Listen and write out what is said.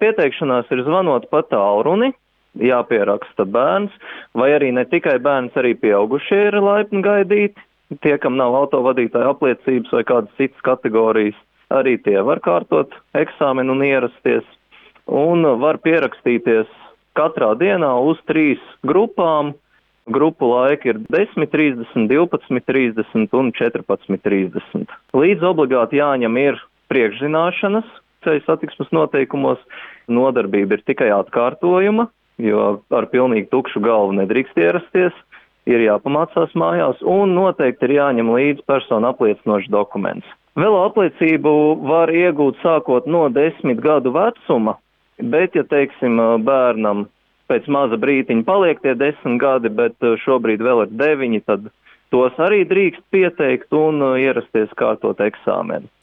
pieteikšanās ir zvanot pa tālruni, jāpieraksta bērns, vai arī ne tikai bērns, arī pieaugušie ir laipni gaidīti. Tie, kam nav autovadītāja apliecības vai kādas citas kategorijas, arī tie var kārtot eksāmenu un ierasties. Un var pierakstīties katrā dienā uz 3 grupām. Grupu laiki ir 10:30, 12:30 un 14:30. Līdz obligāti jāņem ir priekšzināšanas ceļu satiksmes noteikumos. Nodarbība ir tikai atkārtojuma, jo ar pilnīgi tukšu galvu nedrīkst ierasties. Ir jāpamācās mājās un noteikti ir jāņem līdzi personu apliecinošs dokuments. Velo apliecību var iegūt sākot no 10 gadu vecuma, bet, ja teiksim, bērnam pēc maza brītiņa paliek tie 10 gadi, bet šobrīd vēl ir 9, tad tos arī drīkst pieteikt un ierasties kārtot eksāmenu.